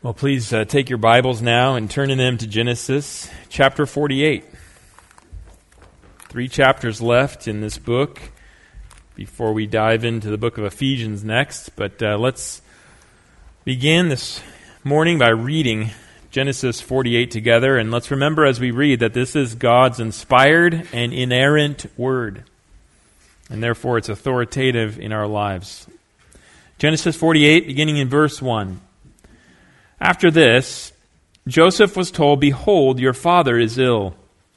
Well, please take your Bibles now and turn in them to Genesis chapter 48. 3 chapters left in this book before we dive into the book of Ephesians next. But let's begin this morning by reading Genesis 48 together. And let's remember as we read that this is God's inspired and inerrant word. And therefore it's authoritative in our lives. Genesis 48, beginning in verse 1. After this, Joseph was told, "Behold, your father is ill."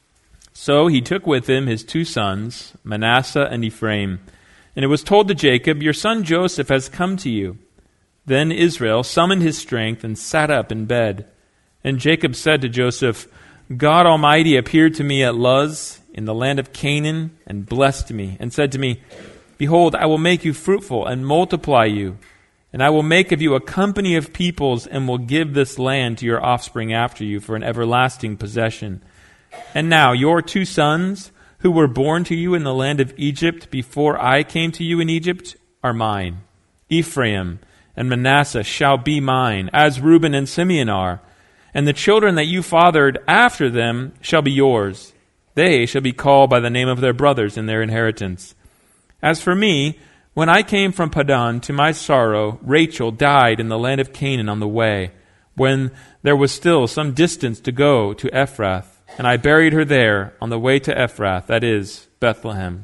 So he took with him his 2 sons, Manasseh and Ephraim. And it was told to Jacob, "Your son Joseph has come to you." Then Israel summoned his strength and sat up in bed. And Jacob said to Joseph, "God Almighty appeared to me at Luz in the land of Canaan and blessed me and said to me, 'Behold, I will make you fruitful and multiply you. And I will make of you a company of peoples and will give this land to your offspring after you for an everlasting possession. And now your 2 sons, who were born to you in the land of Egypt before I came to you in Egypt, are mine. Ephraim and Manasseh shall be mine, as Reuben and Simeon are. And the children that you fathered after them shall be yours. They shall be called by the name of their brothers in their inheritance. As for me, when I came from Paddan, to my sorrow, Rachel died in the land of Canaan on the way, when there was still some distance to go to Ephrath, and I buried her there on the way to Ephrath, that is, Bethlehem.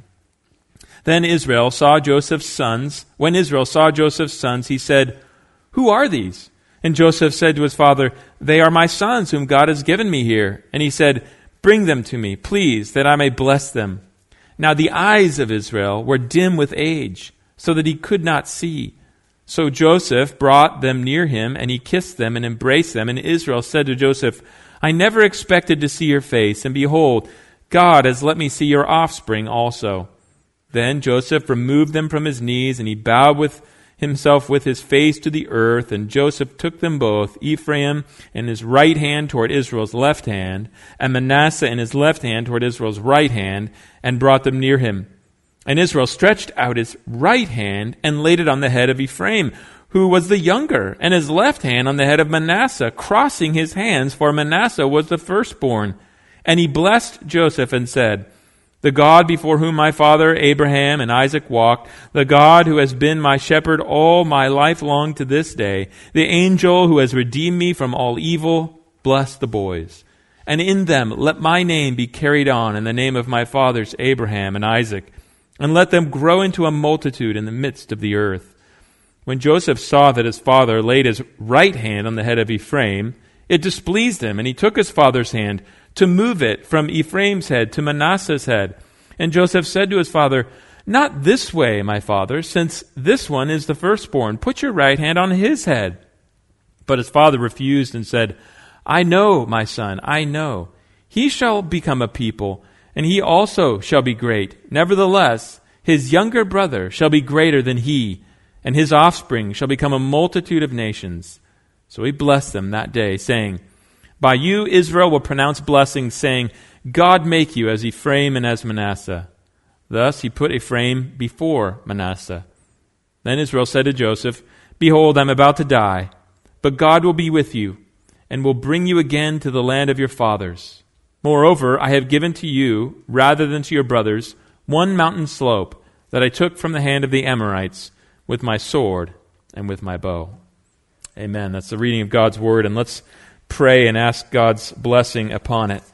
Then Israel saw Joseph's sons. When Israel saw Joseph's sons, he said, "Who are these?" And Joseph said to his father, "They are my sons whom God has given me here." And he said, "Bring them to me, please, that I may bless them." Now the eyes of Israel were dim with age, so that he could not see. So Joseph brought them near him, and he kissed them and embraced them. And Israel said to Joseph, "I never expected to see your face, and behold, God has let me see your offspring also." Then Joseph removed them from his knees, and he bowed himself with his face to the earth. And Joseph took them both, Ephraim in his right hand toward Israel's left hand, and Manasseh in his left hand toward Israel's right hand, and brought them near him. And Israel stretched out his right hand and laid it on the head of Ephraim, who was the younger, and his left hand on the head of Manasseh, crossing his hands, for Manasseh was the firstborn. And he blessed Joseph and said, "The God before whom my father Abraham and Isaac walked, the God who has been my shepherd all my life long to this day, the angel who has redeemed me from all evil, bless the boys. And in them let my name be carried on in the name of my fathers Abraham and Isaac, and let them grow into a multitude in the midst of the earth." When Joseph saw that his father laid his right hand on the head of Ephraim, it displeased him, and he took his father's hand to move it from Ephraim's head to Manasseh's head. And Joseph said to his father, "Not this way, my father, since this one is the firstborn. Put your right hand on his head." But his father refused and said, "I know, my son, I know. He shall become a people, and he also shall be great. Nevertheless, his younger brother shall be greater than he, and his offspring shall become a multitude of nations." So he blessed them that day, saying, "By you Israel will pronounce blessings, saying, God make you as Ephraim and as Manasseh." Thus he put Ephraim before Manasseh. Then Israel said to Joseph, "Behold, I am about to die, but God will be with you, and will bring you again to the land of your fathers. Moreover, I have given to you, rather than to your brothers, one mountain slope that I took from the hand of the Amorites with my sword and with my bow." Amen. That's the reading of God's word, and let's pray and ask God's blessing upon it.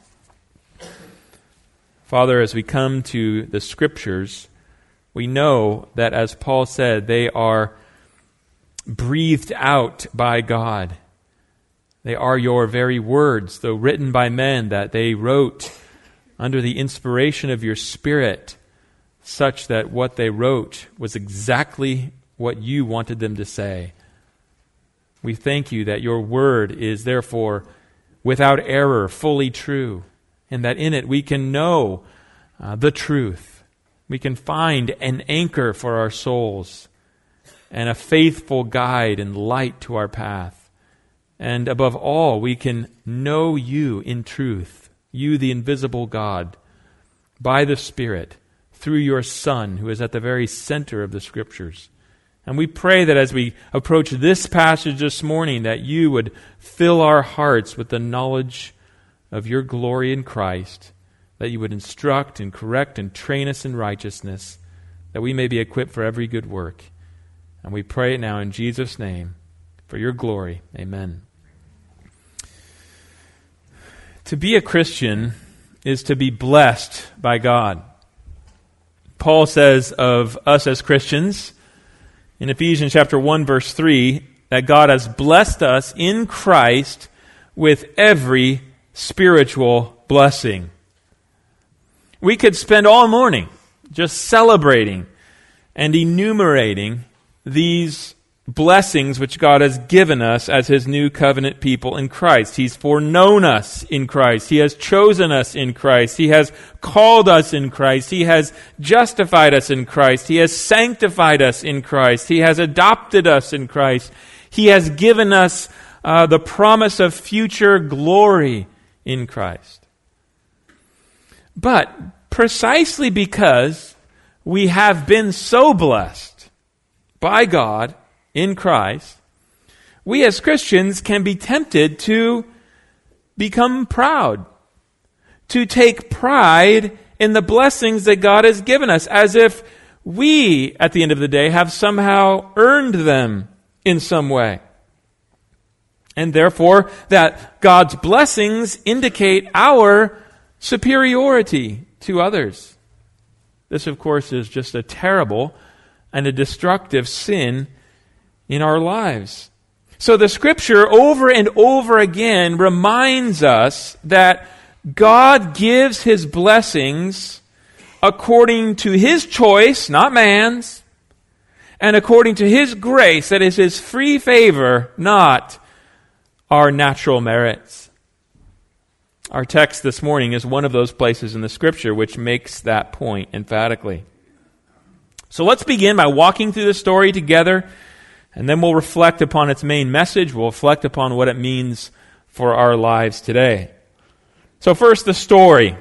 Father, as we come to the Scriptures, we know that, as Paul said, they are breathed out by God. They are your very words, though written by men, that they wrote under the inspiration of your Spirit, such that what they wrote was exactly what you wanted them to say. We thank you that your word is therefore without error, fully true, and that in it we can know the truth. We can find an anchor for our souls and a faithful guide and light to our path. And above all, we can know you in truth, you the invisible God, by the Spirit, through your Son, who is at the very center of the Scriptures. And we pray that as we approach this passage this morning, that you would fill our hearts with the knowledge of your glory in Christ, that you would instruct and correct and train us in righteousness, that we may be equipped for every good work. And we pray it now in Jesus' name, for your glory. Amen. To be a Christian is to be blessed by God. Paul says of us as Christians, in Ephesians chapter 1, verse 3, that God has blessed us in Christ with every spiritual blessing. We could spend all morning just celebrating and enumerating these blessings which God has given us as His new covenant people in Christ. He's foreknown us in Christ. He has chosen us in Christ. He has called us in Christ. He has justified us in Christ. He has sanctified us in Christ. He has adopted us in Christ. He has given us the promise of future glory in Christ. But precisely because we have been so blessed by God in Christ, we as Christians can be tempted to become proud, to take pride in the blessings that God has given us, as if we, at the end of the day, have somehow earned them in some way. And therefore, that God's blessings indicate our superiority to others. This, of course, is just a terrible and a destructive sin in our lives. So the Scripture over and over again reminds us that God gives His blessings according to His choice, not man's, and according to His grace, that is His free favor, not our natural merits. Our text this morning is one of those places in the Scripture which makes that point emphatically. So let's begin by walking through the story together, and then we'll reflect upon its main message. We'll reflect upon what it means for our lives today. So first, the story.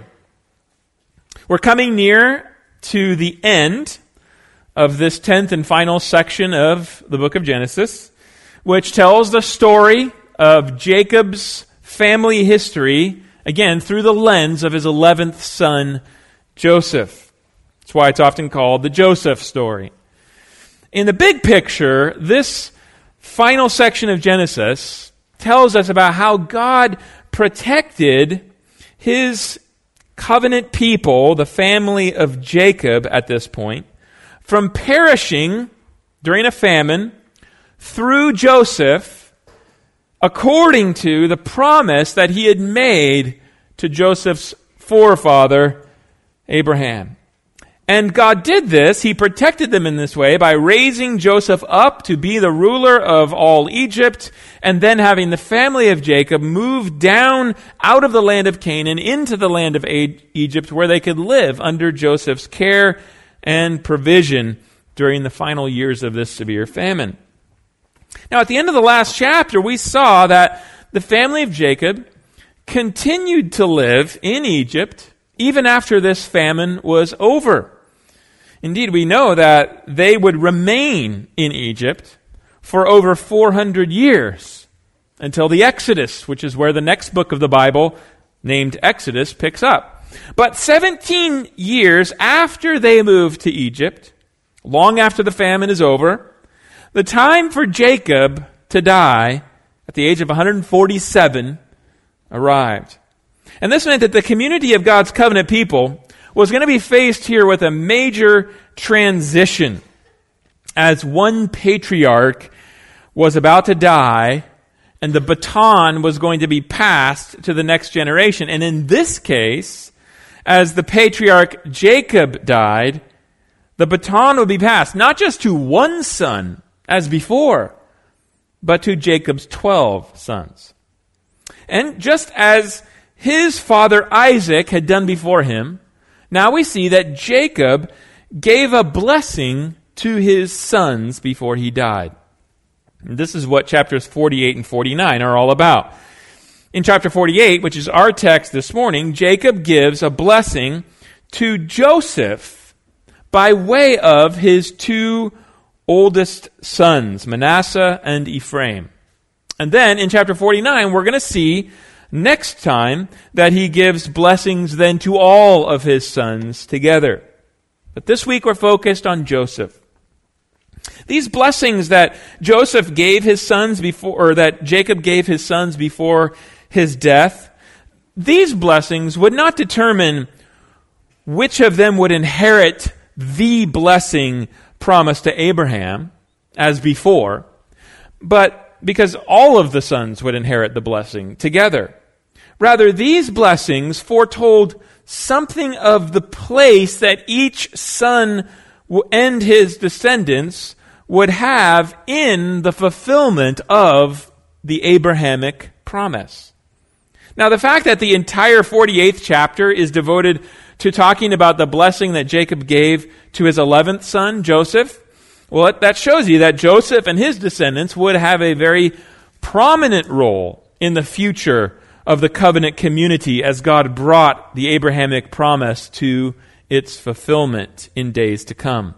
We're coming near to the end of this 10th and final section of the book of Genesis, which tells the story of Jacob's family history, again, through the lens of his 11th son, Joseph. That's why it's often called the Joseph story. In the big picture, this final section of Genesis tells us about how God protected His covenant people, the family of Jacob at this point, from perishing during a famine through Joseph, according to the promise that He had made to Joseph's forefather, Abraham. And God did this, He protected them in this way by raising Joseph up to be the ruler of all Egypt, and then having the family of Jacob move down out of the land of Canaan into the land of Egypt, where they could live under Joseph's care and provision during the final years of this severe famine. Now, at the end of the last chapter, we saw that the family of Jacob continued to live in Egypt even after this famine was over. Indeed, we know that they would remain in Egypt for over 400 years until the Exodus, which is where the next book of the Bible, named Exodus, picks up. But 17 years after they moved to Egypt, long after the famine is over, the time for Jacob to die at the age of 147 arrived. And this meant that the community of God's covenant people was going to be faced here with a major transition, as one patriarch was about to die and the baton was going to be passed to the next generation. And in this case, as the patriarch Jacob died, the baton would be passed not just to one son as before, but to Jacob's 12 sons. And just as his father Isaac had done before him, now we see that Jacob gave a blessing to his sons before he died. And this is what chapters 48 and 49 are all about. In chapter 48, which is our text this morning, Jacob gives a blessing to Joseph by way of his two oldest sons, Manasseh and Ephraim. And then in chapter 49, we're going to see next time that he gives blessings then to all of his sons together. But this week we're focused on Joseph. These blessings that Joseph gave his sons before, or that Jacob gave his sons before his death, these blessings would not determine which of them would inherit the blessing promised to Abraham as before, but because all of the sons would inherit the blessing together. Rather, these blessings foretold something of the place that each son and his descendants would have in the fulfillment of the Abrahamic promise. Now, the fact that the entire 48th chapter is devoted to talking about the blessing that Jacob gave to his 11th son, Joseph, well, that shows you that Joseph and his descendants would have a very prominent role in the future of the covenant community as God brought the Abrahamic promise to its fulfillment in days to come.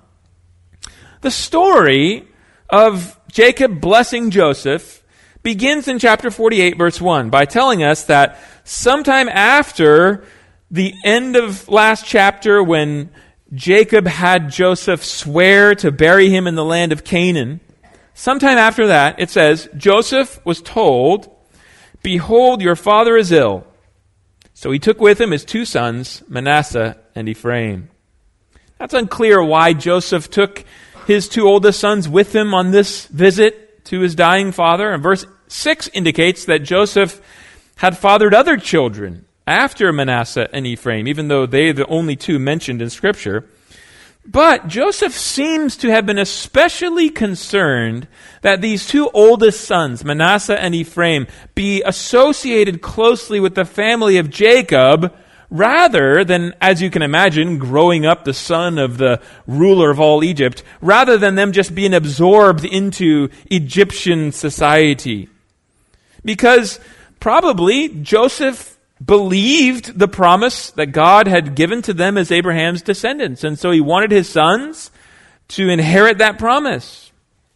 The story of Jacob blessing Joseph begins in chapter 48, verse 1, by telling us that sometime after the end of last chapter, when Jacob had Joseph swear to bury him in the land of Canaan, sometime after that, it says, Joseph was told, "Behold, your father is ill." So he took with him his two sons, Manasseh and Ephraim. That's unclear why Joseph took his two oldest sons with him on this visit to his dying father. And verse 6 indicates that Joseph had fathered other children after Manasseh and Ephraim, even though they are the only two mentioned in Scripture. But Joseph seems to have been especially concerned that these two oldest sons, Manasseh and Ephraim, be associated closely with the family of Jacob, rather than, as you can imagine, growing up the son of the ruler of all Egypt, rather than them just being absorbed into Egyptian society. Because probably Joseph believed the promise that God had given to them as Abraham's descendants. And so he wanted his sons to inherit that promise.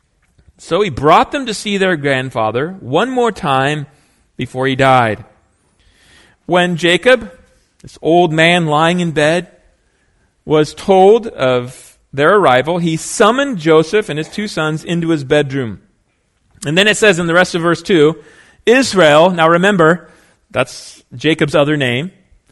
So he brought them to see their grandfather one more time before he died. When Jacob, this old man lying in bed, was told of their arrival, he summoned Joseph and his two sons into his bedroom. And then it says in the rest of verse 2, Israel, now remember, that's Jacob's other name.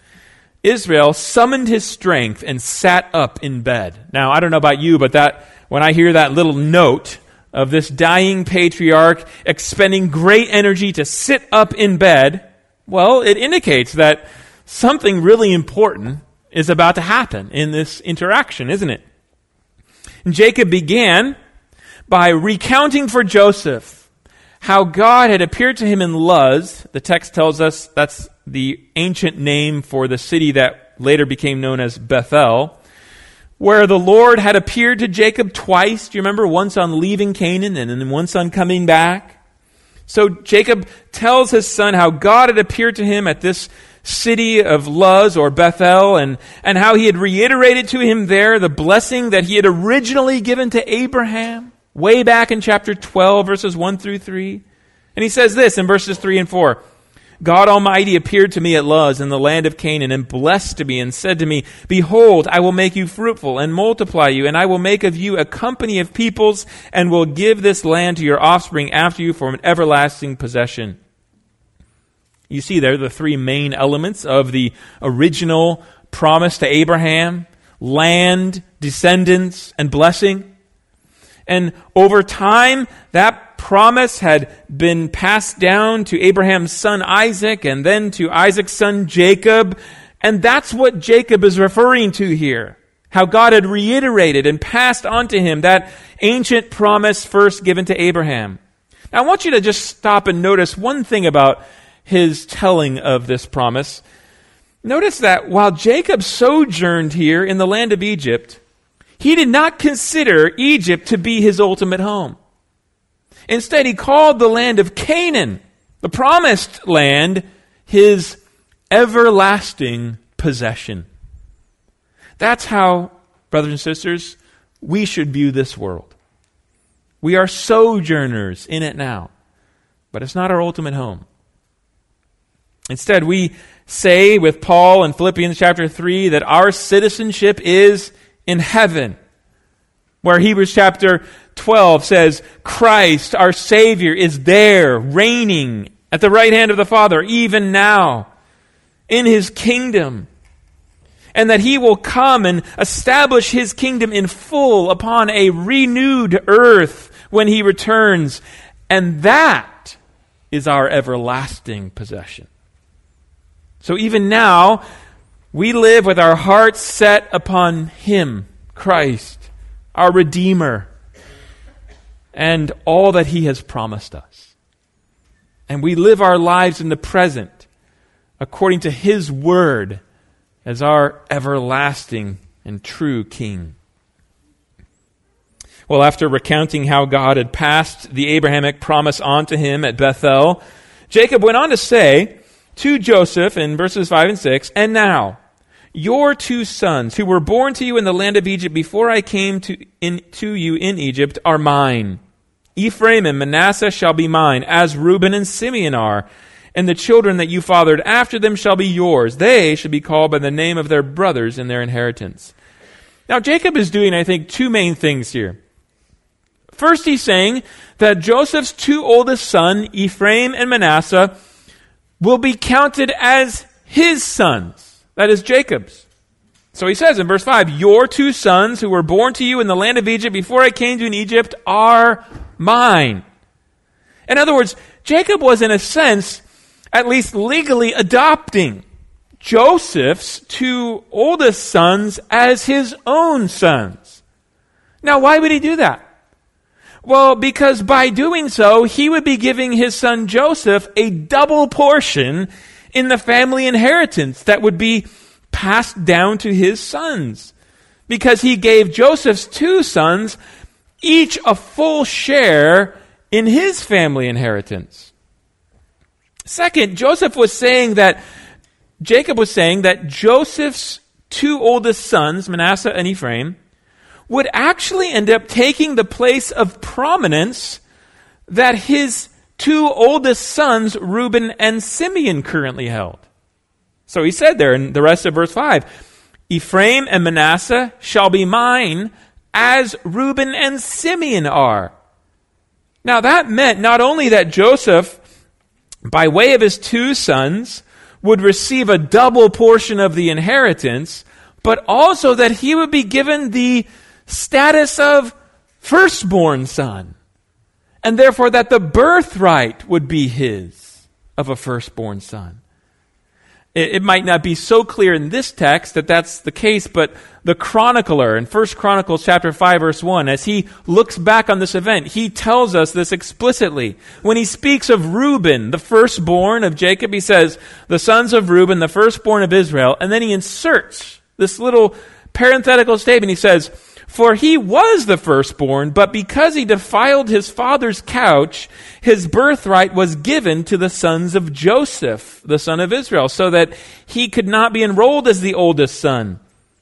Israel summoned his strength and sat up in bed. Now, I don't know about you, but when I hear that little note of this dying patriarch expending great energy to sit up in bed, well, it indicates that something really important is about to happen in this interaction, isn't it? And Jacob began by recounting for Joseph how God had appeared to him in Luz. The text tells us that's the ancient name for the city that later became known as Bethel, where the Lord had appeared to Jacob twice. Do you remember? Once on leaving Canaan and then once on coming back. So Jacob tells his son how God had appeared to him at this city of Luz or Bethel, and how he had reiterated to him there the blessing that he had originally given to Abraham way back in chapter 12, verses 1 through 3. And he says this in verses 3 and 4. God Almighty appeared to me at Luz in the land of Canaan and blessed me and said to me, Behold, I will make you fruitful and multiply you, and I will make of you a company of peoples and will give this land to your offspring after you for an everlasting possession. You see there the three main elements of the original promise to Abraham: land, descendants, and blessing. And over time, that promise had been passed down to Abraham's son Isaac and then to Isaac's son Jacob. And that's what Jacob is referring to here. How God had reiterated and passed on to him that ancient promise first given to Abraham. Now, I want you to just stop and notice one thing about his telling of this promise. Notice that while Jacob sojourned here in the land of Egypt, he did not consider Egypt to be his ultimate home. Instead, he called the land of Canaan, the promised land, his everlasting possession. That's how, brothers and sisters, we should view this world. We are sojourners in it now, but it's not our ultimate home. Instead, we say with Paul in Philippians chapter 3 that our citizenship is in heaven, where Hebrews chapter 12 says Christ, our Savior, is there, reigning at the right hand of the Father, even now, in His kingdom. And that He will come and establish His kingdom in full upon a renewed earth when He returns. And that is our everlasting possession. So even now, we live with our hearts set upon Him, Christ, our Redeemer, and all that He has promised us. And we live our lives in the present according to His Word as our everlasting and true King. Well, after recounting how God had passed the Abrahamic promise on to him at Bethel, Jacob went on to say to Joseph in verses 5 and 6, "And now, your 2 sons who were born to you in the land of Egypt before I came to you in Egypt are mine. Ephraim and Manasseh shall be mine, as Reuben and Simeon are. And the children that you fathered after them shall be yours. They should be called by the name of their brothers in their inheritance." Now, Jacob is doing, I think, 2 main things here. First, he's saying that Joseph's 2 oldest sons, Ephraim and Manasseh, will be counted as his sons. That is Jacob's. So he says in verse 5, "Your 2 sons who were born to you in the land of Egypt before I came to you in Egypt are mine." In other words, Jacob was in a sense at least legally adopting Joseph's 2 oldest sons as his own sons. Now, why would he do that? Well, because by doing so, he would be giving his son Joseph a double portion in the family inheritance that would be passed down to his sons. Because he gave Joseph's 2 sons each a full share in his family inheritance. Second, Jacob was saying that Joseph's 2 oldest sons, Manasseh and Ephraim, would actually end up taking the place of prominence that his 2 oldest sons, Reuben and Simeon, currently held. So he said there in the rest of verse 5, "Ephraim and Manasseh shall be mine, as Reuben and Simeon are." Now that meant not only that Joseph, by way of his 2 sons, would receive a double portion of the inheritance, but also that he would be given the status of firstborn son, and therefore that the birthright would be his of a firstborn son. It might not be so clear in this text that that's the case, but the chronicler in 1 Chronicles chapter 5 verse 1, as he looks back on this event, he tells us this explicitly. When he speaks of Reuben, the firstborn of Jacob, he says, "The sons of Reuben, the firstborn of Israel," and then he inserts this little parenthetical statement. He says, "For he was the firstborn, but because he defiled his father's couch, his birthright was given to the sons of Joseph, the son of Israel, so that he could not be enrolled as the oldest son.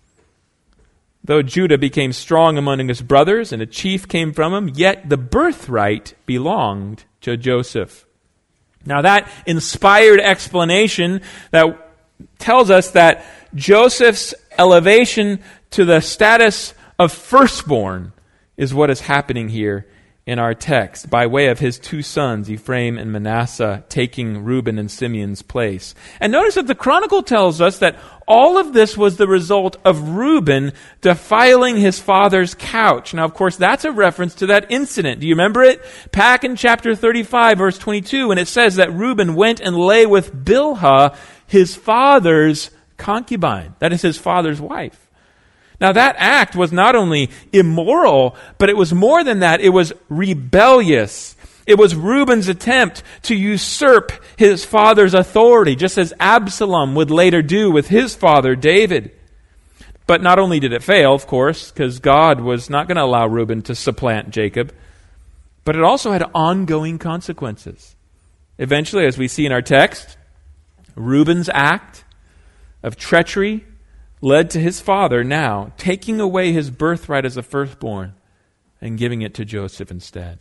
Though Judah became strong among his brothers, and a chief came from him, yet the birthright belonged to Joseph." Now that inspired explanation that tells us that Joseph's elevation to the status of firstborn is what is happening here in our text, by way of his 2 sons, Ephraim and Manasseh, taking Reuben and Simeon's place. And notice that the Chronicle tells us that all of this was the result of Reuben defiling his father's couch. Now, of course, that's a reference to that incident. Do you remember it? Back in chapter 35, verse 22, and it says that Reuben went and lay with Bilhah, his father's concubine. That is his father's wife. Now that act was not only immoral, but it was more than that. It was rebellious. It was Reuben's attempt to usurp his father's authority, just as Absalom would later do with his father David. But not only did it fail, of course, because God was not going to allow Reuben to supplant Jacob, but it also had ongoing consequences. Eventually, as we see in our text, Reuben's act of treachery led to his father now taking away his birthright as a firstborn and giving it to Joseph instead.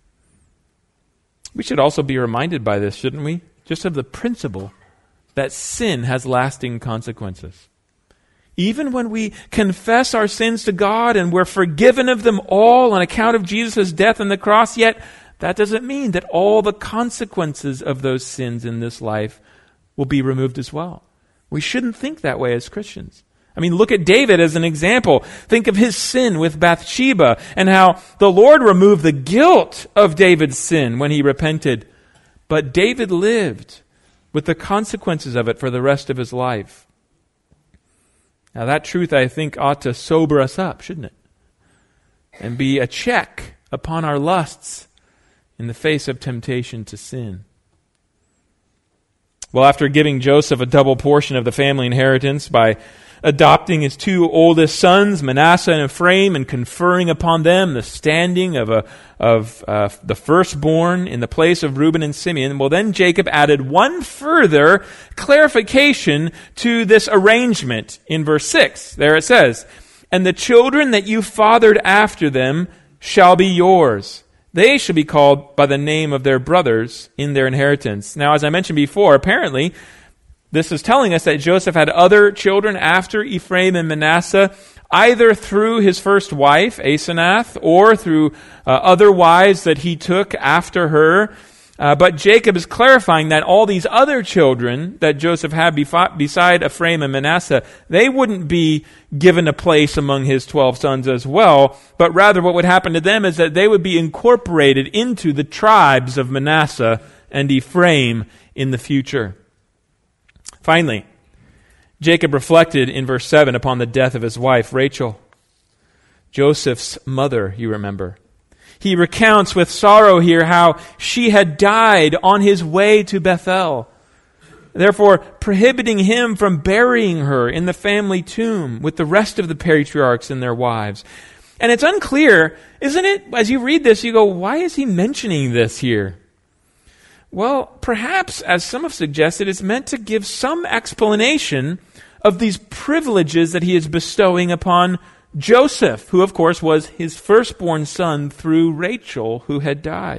We should also be reminded by this, shouldn't we? Just of the principle that sin has lasting consequences. Even when we confess our sins to God and we're forgiven of them all on account of Jesus' death on the cross, yet that doesn't mean that all the consequences of those sins in this life will be removed as well. We shouldn't think that way as Christians. I mean, look at David as an example. Think of his sin with Bathsheba and how the Lord removed the guilt of David's sin when he repented. But David lived with the consequences of it for the rest of his life. Now that truth, I think, ought to sober us up, shouldn't it? And be a check upon our lusts in the face of temptation to sin. Well, after giving Joseph a double portion of the family inheritance by adopting his two oldest sons, Manasseh and Ephraim, and conferring upon them the standing of the firstborn in the place of Reuben and Simeon, well, then Jacob added one further clarification to this arrangement in verse 6. There it says, "And the children that you fathered after them shall be yours. They shall be called by the name of their brothers in their inheritance." Now, as I mentioned before, apparently, this is telling us that Joseph had other children after Ephraim and Manasseh, either through his first wife, Asenath, or through other wives that he took after her. But Jacob is clarifying that all these other children that Joseph had beside Ephraim and Manasseh, they wouldn't be given a place among his 12 sons as well, but rather what would happen to them is that they would be incorporated into the tribes of Manasseh and Ephraim in the future. Finally, Jacob reflected in verse 7 upon the death of his wife, Rachel, Joseph's mother, you remember. He recounts with sorrow here how she had died on his way to Bethel, therefore prohibiting him from burying her in the family tomb with the rest of the patriarchs and their wives. And it's unclear, isn't it? As you read this, you go, why is he mentioning this here? Well, perhaps, as some have suggested, it's meant to give some explanation of these privileges that he is bestowing upon Joseph, who, of course, was his firstborn son through Rachel, who had died.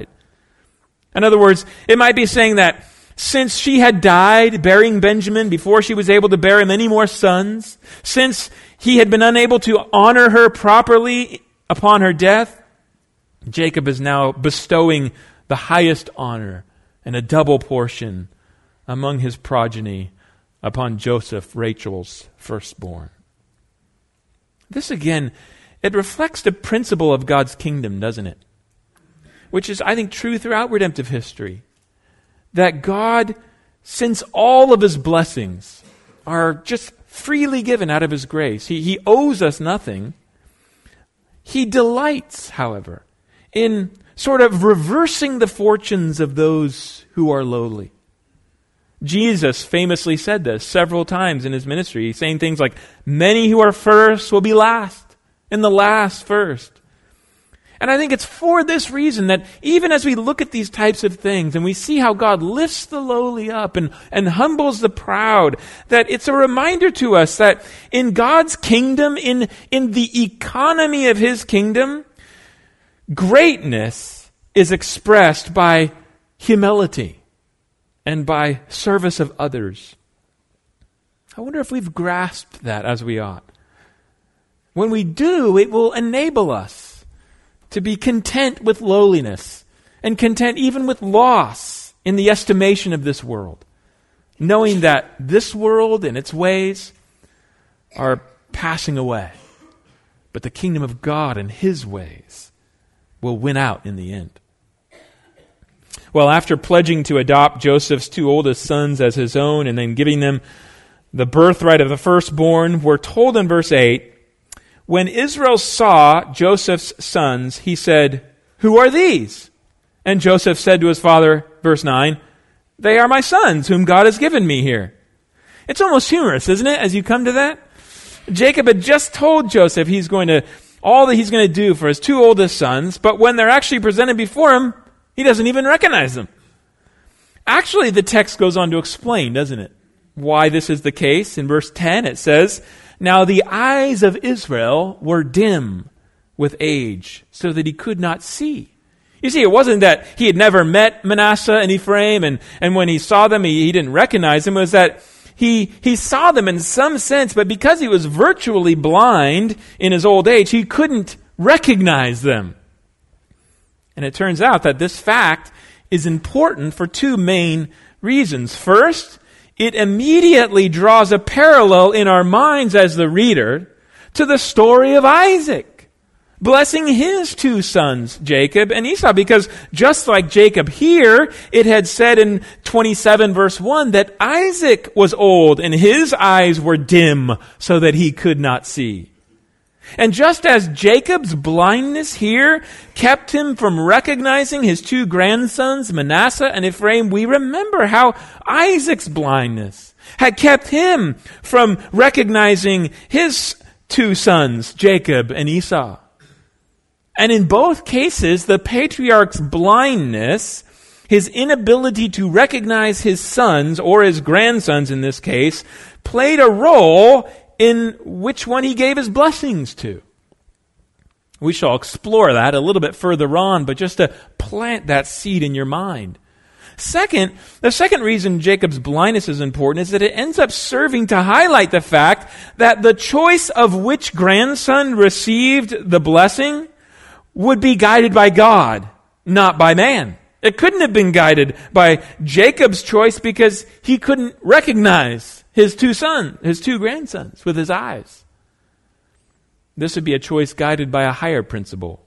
In other words, it might be saying that since she had died, burying Benjamin before she was able to bear him any more sons, since he had been unable to honor her properly upon her death, Jacob is now bestowing the highest honor and a double portion among his progeny upon Joseph, Rachel's firstborn. This again, it reflects the principle of God's kingdom, doesn't it? Which is, I think, true throughout redemptive history. That God, since all of his blessings are just freely given out of his grace, he owes us nothing. He delights, however, in sort of reversing the fortunes of those who are lowly. Jesus famously said this several times in his ministry, saying things like, "Many who are first will be last, and the last first." And I think it's for this reason that even as we look at these types of things and we see how God lifts the lowly up and humbles the proud, that it's a reminder to us that in God's kingdom, in the economy of his kingdom, greatness is expressed by humility and by service of others. I wonder if we've grasped that as we ought. When we do, it will enable us to be content with lowliness and content even with loss in the estimation of this world, knowing that this world and its ways are passing away, but the kingdom of God and his ways will win out in the end. Well, after pledging to adopt Joseph's two oldest sons as his own and then giving them the birthright of the firstborn, we're told in verse 8, when Israel saw Joseph's sons, he said, "Who are these?" And Joseph said to his father, verse 9, "They are my sons, whom God has given me here." It's almost humorous, isn't it, as you come to that? Jacob had just told Joseph all that he's going to do for his two oldest sons, but when they're actually presented before him, he doesn't even recognize them. Actually, the text goes on to explain, doesn't it, why this is the case. In verse 10, it says, "Now the eyes of Israel were dim with age, so that he could not see. You see, it wasn't that he had never met Manasseh and Ephraim, and when he saw them, he didn't recognize them. It was that he saw them in some sense, but because he was virtually blind in his old age, he couldn't recognize them. And it turns out that this fact is important for two main reasons. First, it immediately draws a parallel in our minds as the reader to the story of Isaac, blessing his two sons, Jacob and Esau, because just like Jacob here, it had said in 27 verse 1 that Isaac was old and his eyes were dim so that he could not see. And just as Jacob's blindness here kept him from recognizing his two grandsons, Manasseh and Ephraim, we remember how Isaac's blindness had kept him from recognizing his two sons, Jacob and Esau. And in both cases, the patriarch's blindness, his inability to recognize his sons, or his grandsons in this case, played a role in which one he gave his blessings to. We shall explore that a little bit further on, but just to plant that seed in your mind. Second, the second reason Jacob's blindness is important is that it ends up serving to highlight the fact that the choice of which grandson received the blessing would be guided by God, not by man. It couldn't have been guided by Jacob's choice because he couldn't recognize his two grandsons with his eyes. This would be a choice guided by a higher principle.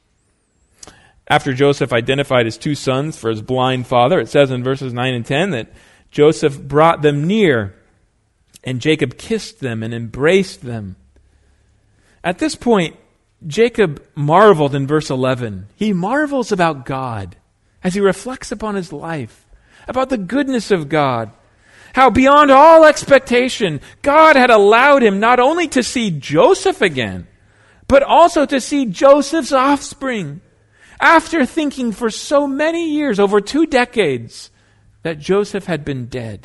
After Joseph identified his two sons for his blind father, it says in verses 9 and 10 that Joseph brought them near, and Jacob kissed them and embraced them. At this point, Jacob marveled in verse 11. He marvels about God as he reflects upon his life, about the goodness of God. How beyond all expectation, God had allowed him not only to see Joseph again, but also to see Joseph's offspring. After thinking for so many years, over 2 decades, that Joseph had been dead.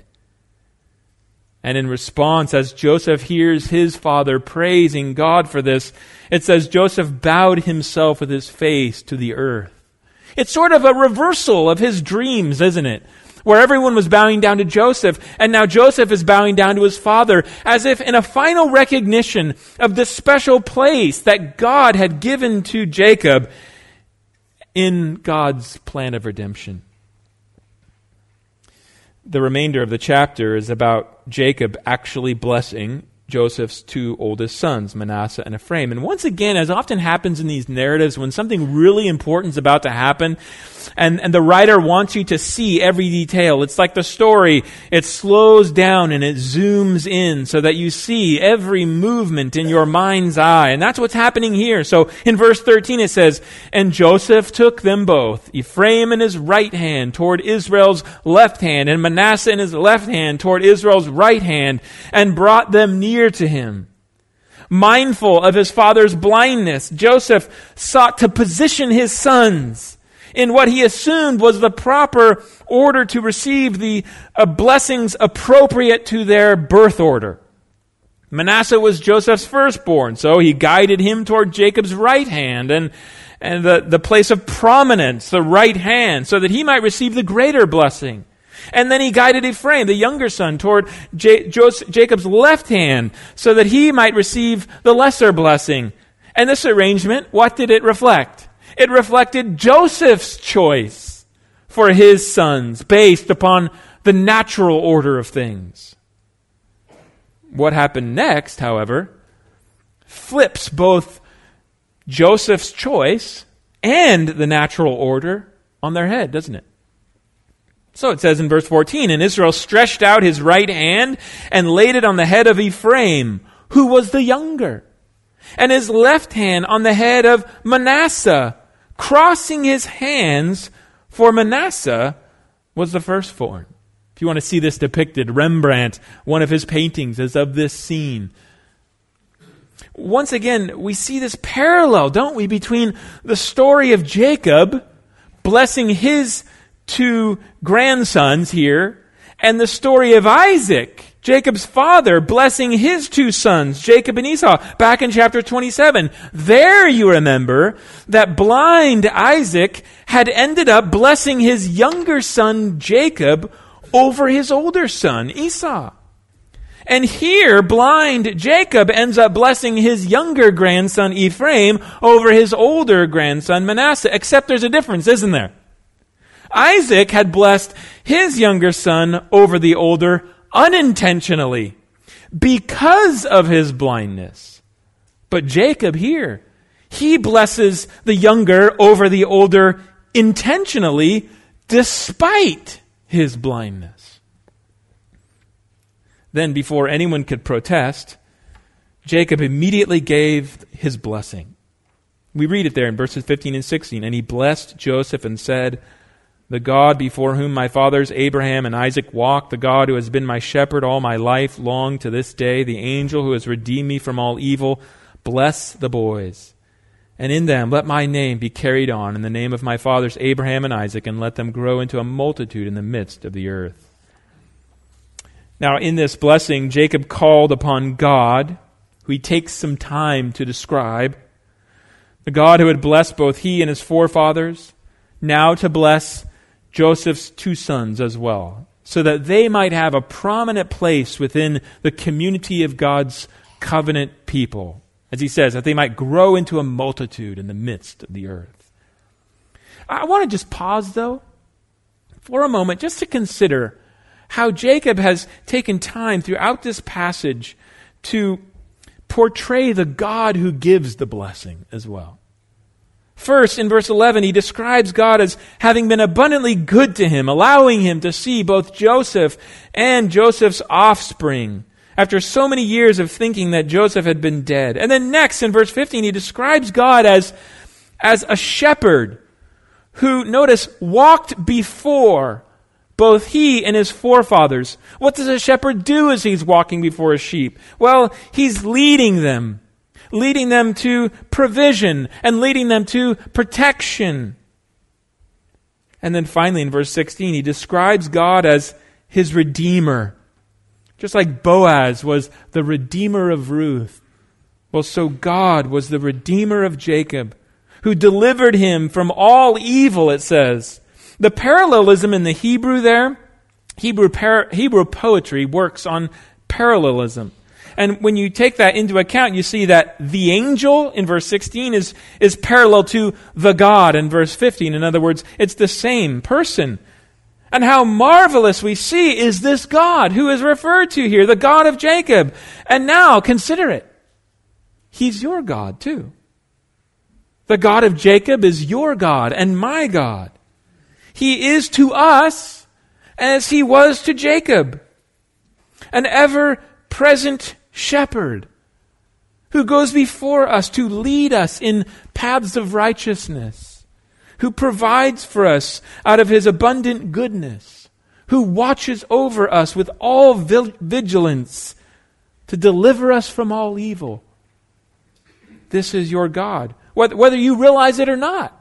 And in response, as Joseph hears his father praising God for this, it says Joseph bowed himself with his face to the earth. It's sort of a reversal of his dreams, isn't it? Where everyone was bowing down to Joseph, and now Joseph is bowing down to his father, as if in a final recognition of this special place that God had given to Jacob in God's plan of redemption. The remainder of the chapter is about Jacob actually blessing Joseph's two oldest sons, Manasseh and Ephraim. And once again, as often happens in these narratives, when something really important is about to happen, and the writer wants you to see every detail, it's like the story, it slows down and it zooms in so that you see every movement in your mind's eye. And that's what's happening here. So in verse 13 it says, "And Joseph took them both, Ephraim in his right hand toward Israel's left hand, and Manasseh in his left hand toward Israel's right hand, and brought them near to him." Mindful of his father's blindness, Joseph sought to position his sons in what he assumed was the proper order to receive the blessings appropriate to their birth order. Manasseh was Joseph's firstborn, so he guided him toward Jacob's right hand and the place of prominence, the right hand, so that he might receive the greater blessing. And then he guided Ephraim, the younger son, toward Jacob's left hand, so that he might receive the lesser blessing. And this arrangement, what did it reflect? It reflected Joseph's choice for his sons based upon the natural order of things. What happened next, however, flips both Joseph's choice and the natural order on their head, doesn't it? So it says in verse 14, "And Israel stretched out his right hand and laid it on the head of Ephraim, who was the younger, and his left hand on the head of Manasseh, crossing his hands, for Manasseh was the firstborn." If you want to see this depicted, Rembrandt, one of his paintings is of this scene. Once again, we see this parallel, don't we, between the story of Jacob blessing his two grandsons here And the story of Isaac, Jacob's father, blessing his two sons, Jacob and Esau, back in chapter 27. There you remember that blind Isaac had ended up blessing his younger son, Jacob, over his older son, Esau. And here, blind Jacob ends up blessing his younger grandson, Ephraim, over his older grandson, Manasseh. Except there's a difference, isn't there? Isaac had blessed his younger son over the older unintentionally because of his blindness. But Jacob here, he blesses the younger over the older intentionally despite his blindness. Then, before anyone could protest, Jacob immediately gave his blessing. We read it there in verses 15 and 16. And he blessed Joseph and said, "The God before whom my fathers Abraham and Isaac walked, the God who has been my shepherd all my life long to this day, the angel who has redeemed me from all evil, bless the boys. And in them let my name be carried on in the name of my fathers Abraham and Isaac, and let them grow into a multitude in the midst of the earth." Now, in this blessing, Jacob called upon God, who he takes some time to describe, the God who had blessed both he and his forefathers, now to bless Joseph's two sons as well, so that they might have a prominent place within the community of God's covenant people. As he says, that they might grow into a multitude in the midst of the earth. I want to just pause, though, for a moment, just to consider how Jacob has taken time throughout this passage to portray the God who gives the blessing as well. First, in verse 11, he describes God as having been abundantly good to him, allowing him to see both Joseph and Joseph's offspring, after so many years of thinking that Joseph had been dead. And then next, in verse 15, he describes God as a shepherd who, notice, walked before both he and his forefathers. What does a shepherd do as he's walking before his sheep? Well, he's leading them to provision and leading them to protection. And then finally in verse 16, he describes God as his redeemer. Just like Boaz was the redeemer of Ruth, well, so God was the redeemer of Jacob, who delivered him from all evil, it says. The parallelism in the Hebrew there, Hebrew poetry works on parallelism. And when you take that into account, you see that the angel in verse 16 is parallel to the God in verse 15. In other words, it's the same person. And how marvelous we see is this God who is referred to here, the God of Jacob. And now, consider it. He's your God too. The God of Jacob is your God and my God. He is to us as he was to Jacob, an ever-present shepherd who goes before us to lead us in paths of righteousness, who provides for us out of his abundant goodness, who watches over us with all vigilance to deliver us from all evil. This is your God, whether you realize it or not.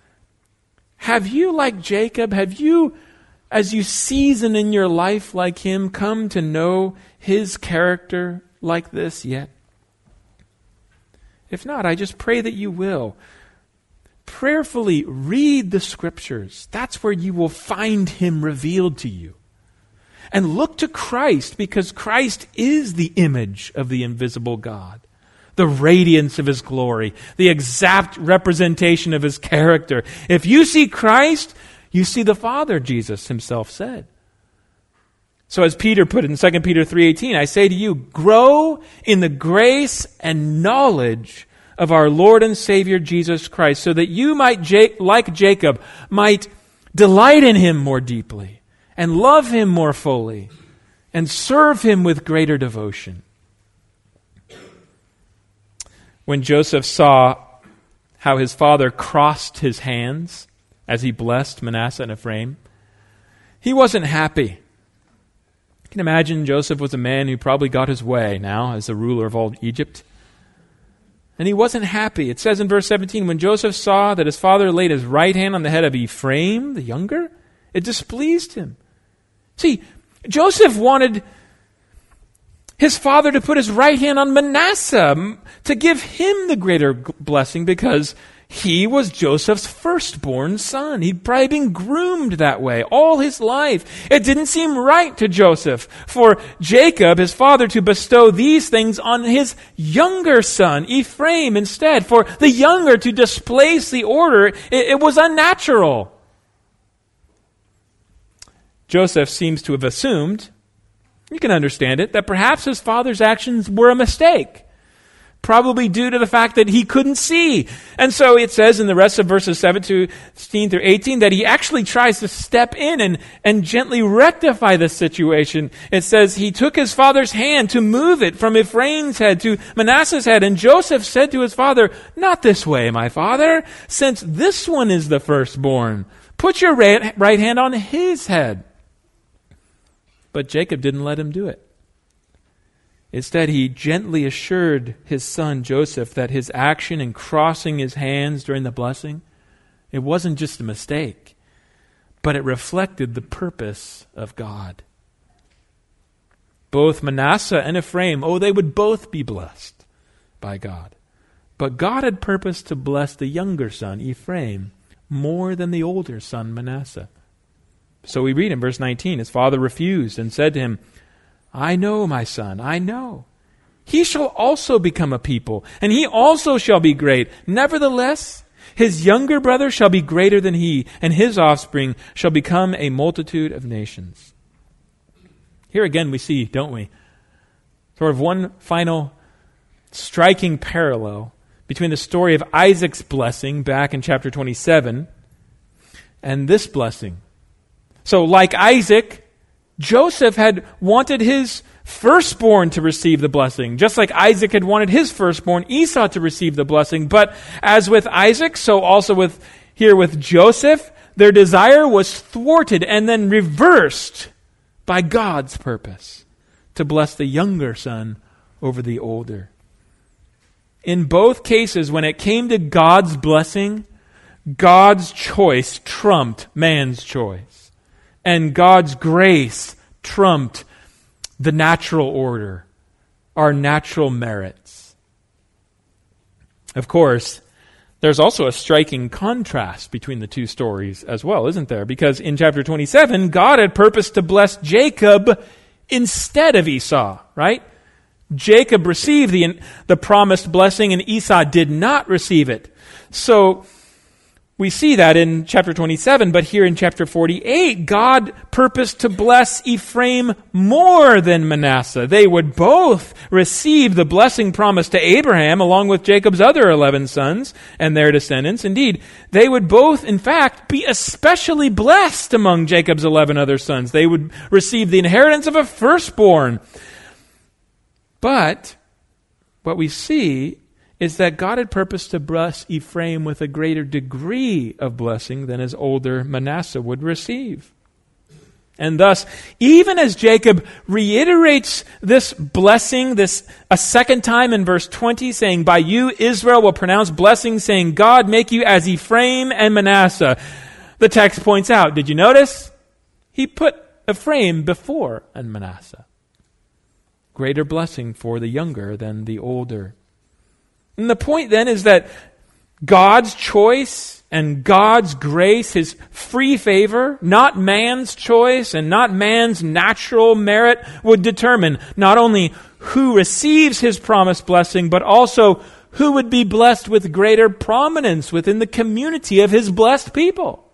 Have you, like Jacob, as you season in your life like him, come to know his character like this yet? If not, I just pray that you will. Prayerfully read the Scriptures. That's where you will find him revealed to you. And look to Christ, because Christ is the image of the invisible God, the radiance of his glory, the exact representation of his character. If you see Christ, you see the Father, Jesus himself said. So as Peter put it in 2 Peter 3:18, I say to you, grow in the grace and knowledge of our Lord and Savior Jesus Christ, so that you might, like Jacob, might delight in him more deeply and love him more fully and serve him with greater devotion. When Joseph saw how his father crossed his hands as he blessed Manasseh and Ephraim, he wasn't happy. You can imagine Joseph was a man who probably got his way now as the ruler of all Egypt. And he wasn't happy. It says in verse 17, when Joseph saw that his father laid his right hand on the head of Ephraim, the younger, it displeased him. See, Joseph wanted his father to put his right hand on Manasseh, to give him the greater blessing because he was Joseph's firstborn son. He'd probably been groomed that way all his life. It didn't seem right to Joseph for Jacob, his father, to bestow these things on his younger son, Ephraim, instead. For the younger to displace the order, it was unnatural. Joseph seems to have assumed, you can understand it, that perhaps his father's actions were a mistake. Probably due to the fact that he couldn't see. And so it says in the rest of verses 17 through 18 that he actually tries to step in and gently rectify the situation. It says he took his father's hand to move it from Ephraim's head to Manasseh's head. And Joseph said to his father, "Not this way, my father, since this one is the firstborn. Put your right hand on his head." But Jacob didn't let him do it. Instead, he gently assured his son Joseph that his action in crossing his hands during the blessing, it wasn't just a mistake, but it reflected the purpose of God. Both Manasseh and Ephraim, they would both be blessed by God. But God had purposed to bless the younger son, Ephraim, more than the older son, Manasseh. So we read in verse 19, his father refused and said to him, "I know, my son, I know. He shall also become a people, and he also shall be great. Nevertheless, his younger brother shall be greater than he, and his offspring shall become a multitude of nations." Here again we see, don't we, sort of one final striking parallel between the story of Isaac's blessing back in chapter 27 and this blessing. So like Isaac, Joseph had wanted his firstborn to receive the blessing, just like Isaac had wanted his firstborn, Esau, to receive the blessing. But as with Isaac, so also with Joseph, their desire was thwarted and then reversed by God's purpose to bless the younger son over the older. In both cases, when it came to God's blessing, God's choice trumped man's choice. And God's grace trumped the natural order, our natural merits. Of course, there's also a striking contrast between the two stories as well, isn't there? Because in chapter 27, God had purposed to bless Jacob instead of Esau, right? Jacob received the promised blessing and Esau did not receive it. So we see that in chapter 27, but here in chapter 48, God purposed to bless Ephraim more than Manasseh. They would both receive the blessing promised to Abraham along with Jacob's other 11 sons and their descendants. Indeed, they would both, in fact, be especially blessed among Jacob's 11 other sons. They would receive the inheritance of a firstborn. But what we see is that God had purposed to bless Ephraim with a greater degree of blessing than his older Manasseh would receive. And thus, even as Jacob reiterates this blessing, a second time in verse 20, saying, "By you Israel will pronounce blessing, saying, God make you as Ephraim and Manasseh." The text points out, did you notice? He put Ephraim before and Manasseh. Greater blessing for the younger than the older. And the point then is that God's choice and God's grace, his free favor, not man's choice and not man's natural merit, would determine not only who receives his promised blessing, but also who would be blessed with greater prominence within the community of his blessed people.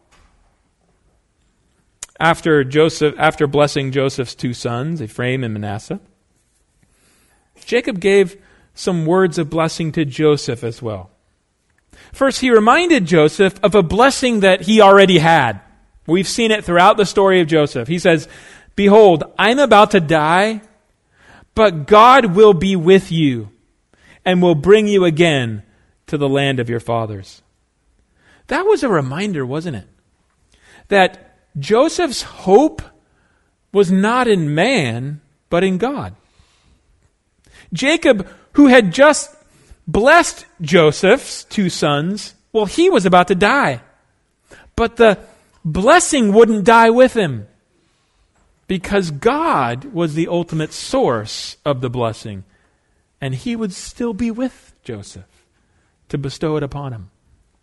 After blessing Joseph's two sons, Ephraim and Manasseh, Jacob gave some words of blessing to Joseph as well. First, he reminded Joseph of a blessing that he already had. We've seen it throughout the story of Joseph. He says, "Behold, I'm about to die, but God will be with you and will bring you again to the land of your fathers." That was a reminder, wasn't it? That Joseph's hope was not in man, but in God. Jacob, who had just blessed Joseph's two sons, well, he was about to die. But the blessing wouldn't die with him, because God was the ultimate source of the blessing, and he would still be with Joseph to bestow it upon him.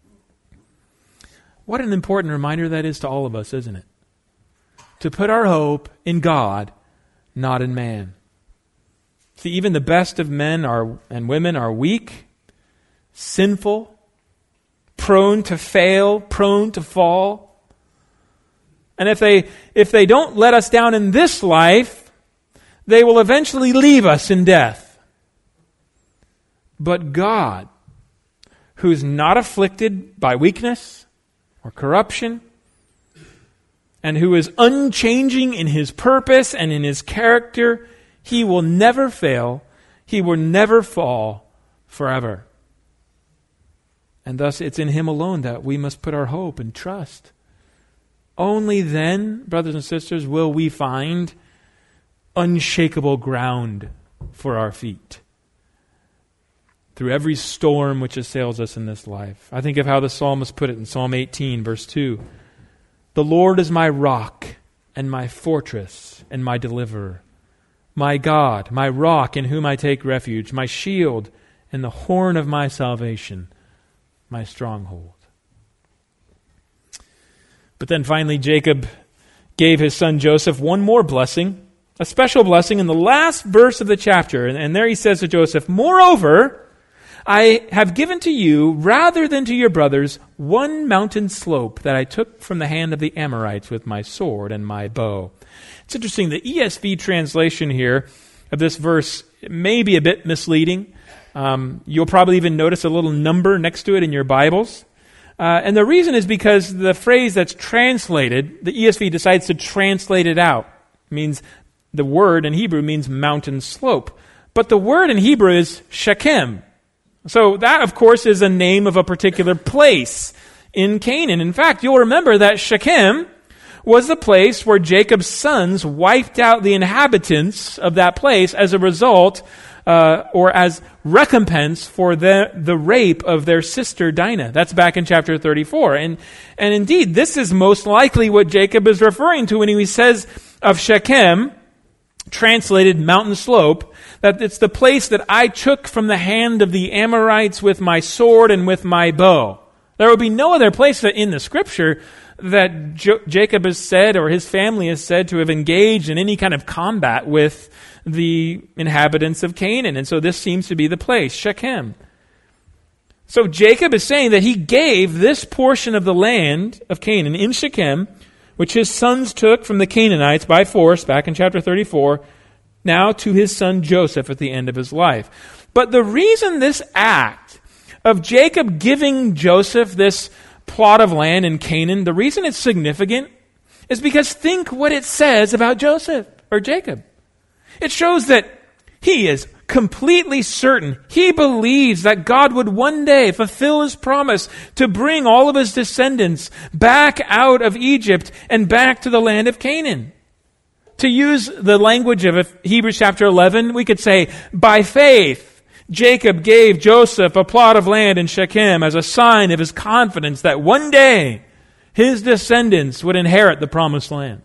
What an important reminder that is to all of us, isn't it? To put our hope in God, not in man. See, even the best of men and women are weak, sinful, prone to fail, prone to fall. And if they don't let us down in this life, they will eventually leave us in death. But God, who's not afflicted by weakness or corruption, and who is unchanging in his purpose and in his character, he will never fail, he will never fall forever. And thus it's in him alone that we must put our hope and trust. Only then, brothers and sisters, will we find unshakable ground for our feet through every storm which assails us in this life. I think of how the psalmist put it in Psalm 18, verse 2. The Lord is my rock and my fortress and my deliverer, my God, my rock in whom I take refuge, my shield and the horn of my salvation, my stronghold. But then finally Jacob gave his son Joseph one more blessing, a special blessing in the last verse of the chapter. And there he says to Joseph, moreover, I have given to you, rather than to your brothers, one mountain slope that I took from the hand of the Amorites with my sword and my bow. It's interesting, the ESV translation here of this verse may be a bit misleading. You'll probably even notice a little number next to it in your Bibles. And the reason is because the phrase that's translated, the ESV decides to translate it out. It means the word in Hebrew means mountain slope. But the word in Hebrew is Shechem. So that, of course, is a name of a particular place in Canaan. In fact, you'll remember that Shechem was the place where Jacob's sons wiped out the inhabitants of that place as a result, or as recompense for the rape of their sister Dinah. That's back in chapter 34. And indeed, this is most likely what Jacob is referring to when he says of Shechem, translated mountain slope, that it's the place that I took from the hand of the Amorites with my sword and with my bow. There will be no other place in the Scripture that Jacob has said, or his family has said, to have engaged in any kind of combat with the inhabitants of Canaan. And so this seems to be the place, Shechem. So Jacob is saying that he gave this portion of the land of Canaan in Shechem, which his sons took from the Canaanites by force back in chapter 34, now to his son Joseph at the end of his life. But the reason this act of Jacob giving Joseph this plot of land in Canaan, the reason it's significant is because think what it says about Joseph or Jacob. It shows that he is completely certain. He believes that God would one day fulfill his promise to bring all of his descendants back out of Egypt and back to the land of Canaan. To use the language of Hebrews chapter 11, we could say, by faith, Jacob gave Joseph a plot of land in Shechem as a sign of his confidence that one day his descendants would inherit the promised land.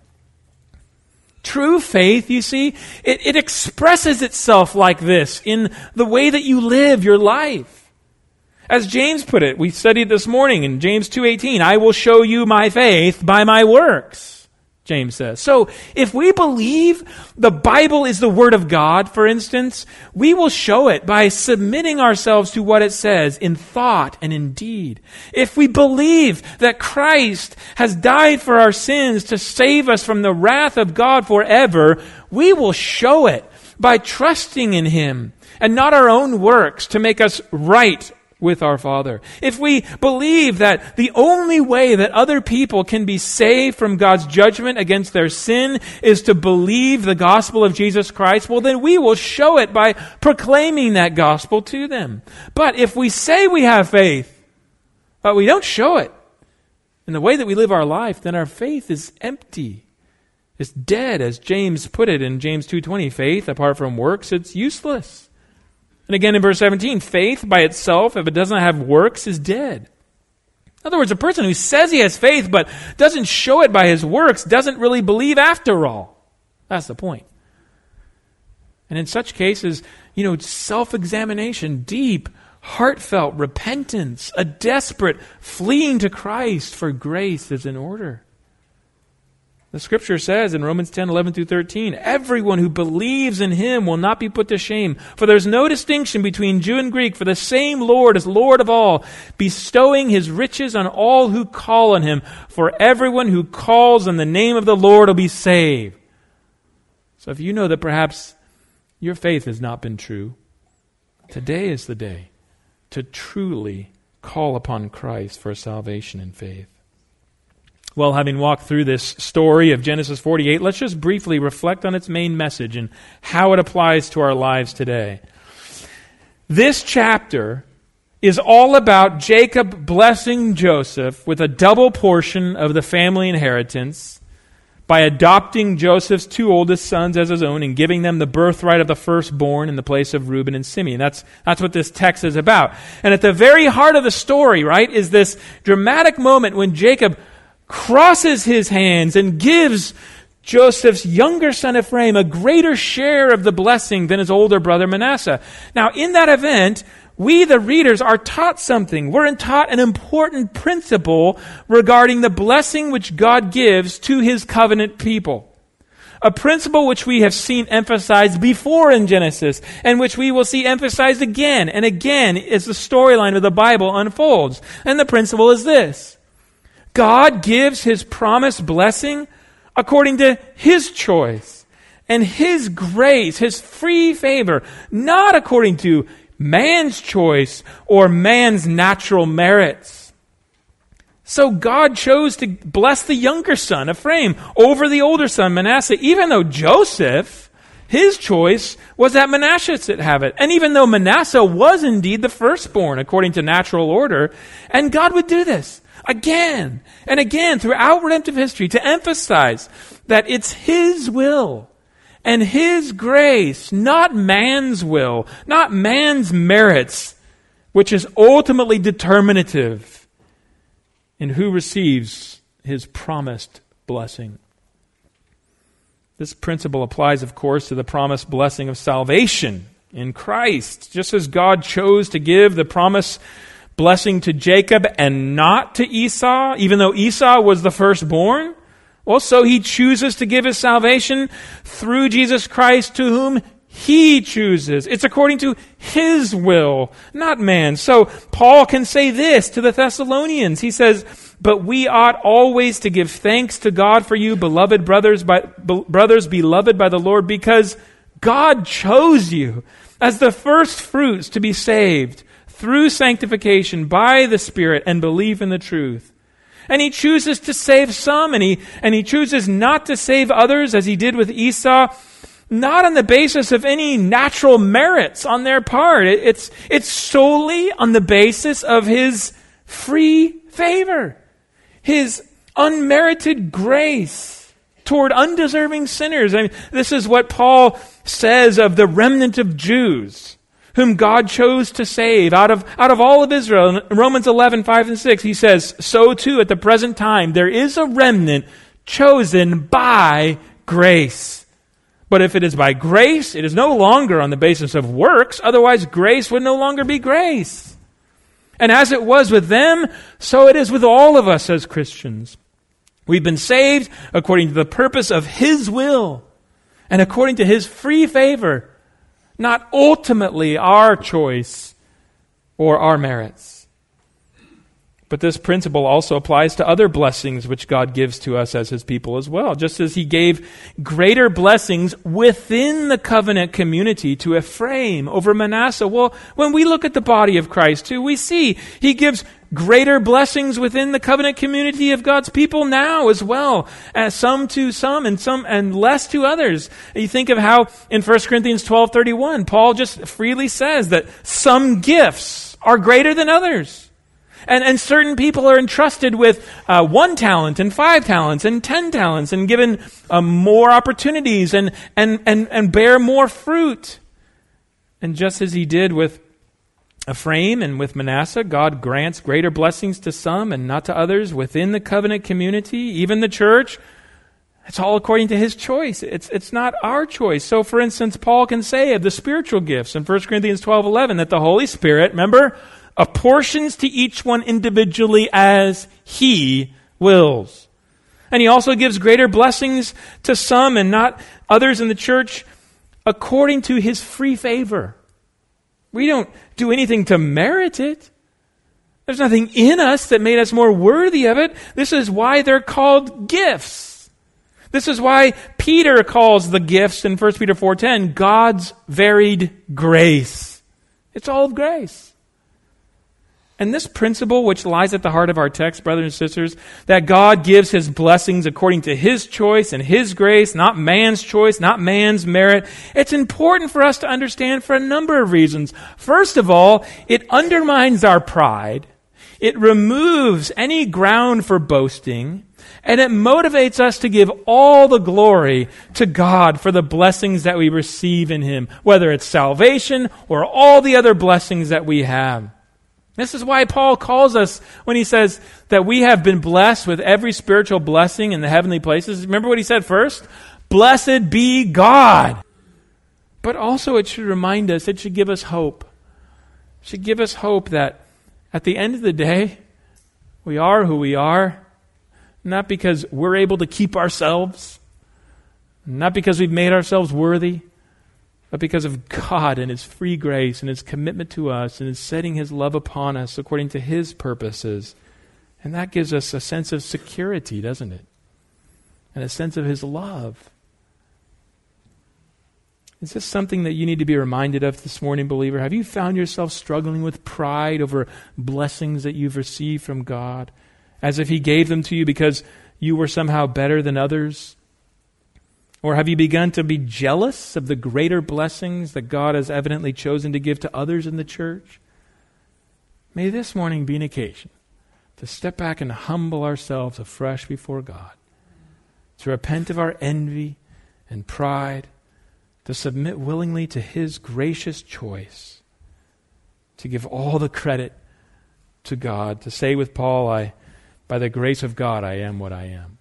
True faith, you see, it expresses itself like this in the way that you live your life. As James put it, we studied this morning in James 2:18, I will show you my faith by my works, James says. So if we believe the Bible is the Word of God, for instance, we will show it by submitting ourselves to what it says in thought and in deed. If we believe that Christ has died for our sins to save us from the wrath of God forever, we will show it by trusting in Him and not our own works to make us right with our Father. If we believe that the only way that other people can be saved from God's judgment against their sin is to believe the gospel of Jesus Christ, well, then we will show it by proclaiming that gospel to them. But if we say we have faith, but we don't show it in the way that we live our life, then our faith is empty. It's dead, as James put it in James 2:20. Faith apart from works, it's useless. And again in verse 17, faith by itself, if it doesn't have works, is dead. In other words, a person who says he has faith but doesn't show it by his works doesn't really believe after all. That's the point. And in such cases, self-examination, deep, heartfelt repentance, a desperate fleeing to Christ for grace is in order. The Scripture says in Romans 10:11-13, everyone who believes in Him will not be put to shame, for there's no distinction between Jew and Greek, for the same Lord is Lord of all, bestowing His riches on all who call on Him. For everyone who calls on the name of the Lord will be saved. So if you know that perhaps your faith has not been true, today is the day to truly call upon Christ for salvation and faith. Well, having walked through this story of Genesis 48, let's just briefly reflect on its main message and how it applies to our lives today. This chapter is all about Jacob blessing Joseph with a double portion of the family inheritance by adopting Joseph's two oldest sons as his own and giving them the birthright of the firstborn in the place of Reuben and Simeon. That's what this text is about. And at the very heart of the story, right, is this dramatic moment when Jacob crosses his hands and gives Joseph's younger son Ephraim a greater share of the blessing than his older brother Manasseh. Now, in that event, we, the readers, are taught something. We're taught an important principle regarding the blessing which God gives to His covenant people. A principle which we have seen emphasized before in Genesis, and which we will see emphasized again and again as the storyline of the Bible unfolds. And the principle is this: God gives His promised blessing according to His choice and His grace, His free favor, not according to man's choice or man's natural merits. So God chose to bless the younger son, Ephraim, over the older son, Manasseh, even though Joseph, his choice was that Manasseh should have it. And even though Manasseh was indeed the firstborn according to natural order, and God would do this again and again throughout redemptive history to emphasize that it's His will and His grace, not man's will, not man's merits, which is ultimately determinative in who receives His promised blessing. This principle applies, of course, to the promised blessing of salvation in Christ. Just as God chose to give the promised blessing to Jacob and not to Esau, even though Esau was the firstborn, well, so He chooses to give His salvation through Jesus Christ to whom He chooses. It's according to His will, not man. So Paul can say this to the Thessalonians. He says, "But we ought always to give thanks to God for you, beloved brothers beloved by the Lord, because God chose you as the first fruits to be saved through sanctification by the Spirit and belief in the truth. And He chooses to save some, and he chooses not to save others, as He did with Esau, not on the basis of any natural merits on their part. It's solely on the basis of His free favor, His unmerited grace toward undeserving sinners. I mean, this is what Paul says of the remnant of Jews whom God chose to save out of all of Israel. In Romans 11:5-6, he says, "So too at the present time there is a remnant chosen by grace. But if it is by grace, it is no longer on the basis of works, otherwise grace would no longer be grace. And as it was with them, so it is with all of us as Christians. We've been saved according to the purpose of His will and according to His free favor, not ultimately our choice or our merits." But this principle also applies to other blessings which God gives to us as His people as well. Just as He gave greater blessings within the covenant community to Ephraim over Manasseh. Well, when we look at the body of Christ too, we see He gives greater blessings within the covenant community of God's people now as well. Some to some and less to others. You think of how in 1 Corinthians 12:31, Paul just freely says that some gifts are greater than others. And certain people are entrusted with 1 talent and 5 talents and 10 talents and given more opportunities and bear more fruit. And just as He did with Ephraim and with Manasseh, God grants greater blessings to some and not to others within the covenant community, even the church. It's all according to His choice. It's not our choice. So, for instance, Paul can say of the spiritual gifts in 1 Corinthians 12:11 that the Holy Spirit, remember, apportions to each one individually as He wills. And He also gives greater blessings to some and not others in the church according to His free favor. We don't do anything to merit it. There's nothing in us that made us more worthy of it. This is why they're called gifts. This is why Peter calls the gifts in 1 Peter 4:10 God's varied grace. It's all of grace. And this principle, which lies at the heart of our text, brothers and sisters, that God gives His blessings according to His choice and His grace, not man's choice, not man's merit, it's important for us to understand for a number of reasons. First of all, it undermines our pride. It removes any ground for boasting, and it motivates us to give all the glory to God for the blessings that we receive in Him, whether it's salvation or all the other blessings that we have. This is why Paul calls us when he says that we have been blessed with every spiritual blessing in the heavenly places. Remember what he said first? Blessed be God. But also it should remind us, it should give us hope. It should give us hope that at the end of the day, we are who we are, not because we're able to keep ourselves, not because we've made ourselves worthy, but because of God and His free grace and His commitment to us and His setting His love upon us according to His purposes. And that gives us a sense of security, doesn't it? And a sense of His love. Is this something that you need to be reminded of this morning, believer? Have you found yourself struggling with pride over blessings that you've received from God, as if He gave them to you because you were somehow better than others? Or have you begun to be jealous of the greater blessings that God has evidently chosen to give to others in the church? May this morning be an occasion to step back and humble ourselves afresh before God, to repent of our envy and pride, to submit willingly to His gracious choice, to give all the credit to God, to say with Paul, by the grace of God, I am what I am.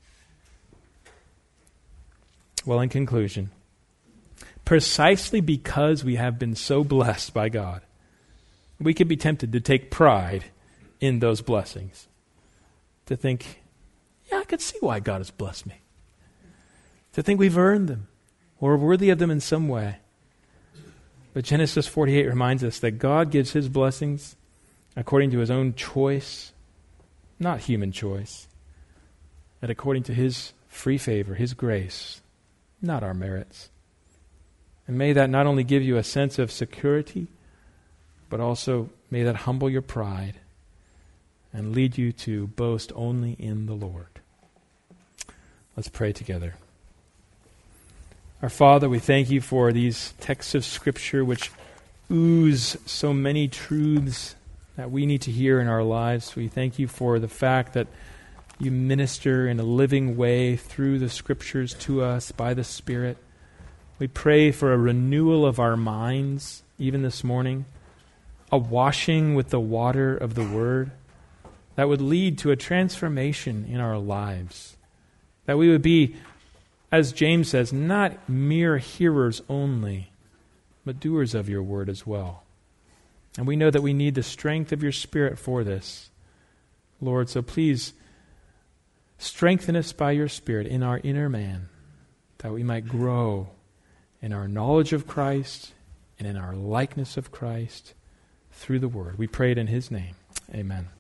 Well, in conclusion, precisely because we have been so blessed by God, we could be tempted to take pride in those blessings. To think, yeah, I could see why God has blessed me. To think we've earned them or are worthy of them in some way. But Genesis 48 reminds us that God gives His blessings according to His own choice, not human choice, and according to His free favor, His grace, not our merits. And may that not only give you a sense of security, but also may that humble your pride and lead you to boast only in the Lord. Let's pray together. Our Father, we thank You for these texts of Scripture which ooze so many truths that we need to hear in our lives. We thank You for the fact that You minister in a living way through the Scriptures to us by the Spirit. We pray for a renewal of our minds, even this morning, a washing with the water of the Word that would lead to a transformation in our lives. That we would be, as James says, not mere hearers only, but doers of Your Word as well. And we know that we need the strength of Your Spirit for this, Lord, so please strengthen us by Your Spirit in our inner man, that we might grow in our knowledge of Christ and in our likeness of Christ through the Word. We pray it in His name. Amen.